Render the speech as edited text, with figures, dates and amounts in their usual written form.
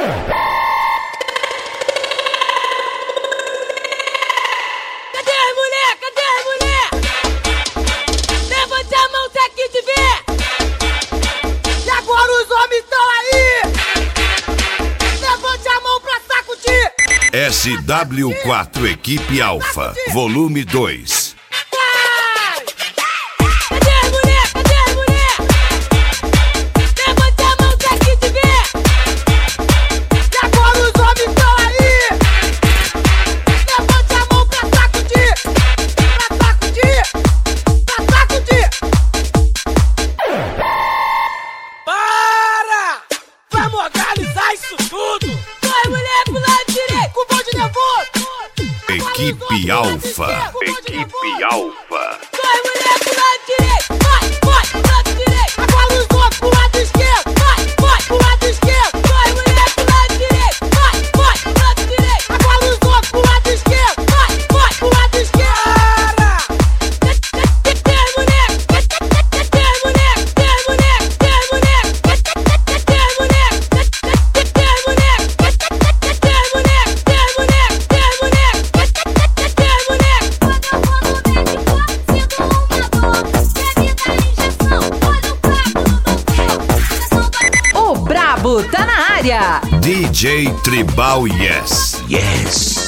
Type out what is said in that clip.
SW4 Equipe Alfa, volume 2. Equipe Alfa. Equipe Alfa. Vai, mulher, pro lado direito. Vai, pro lado direito. Agora os outros pro lado esquerdo. Vai, pro lado esquerdo. Vai, mulher, pro lado direito. Vai, pro lado direito. Agora os outros pro lado esquerdo. Vai, pro lado esquerdo. Tá na área. DJ Tribal Yes. Yes.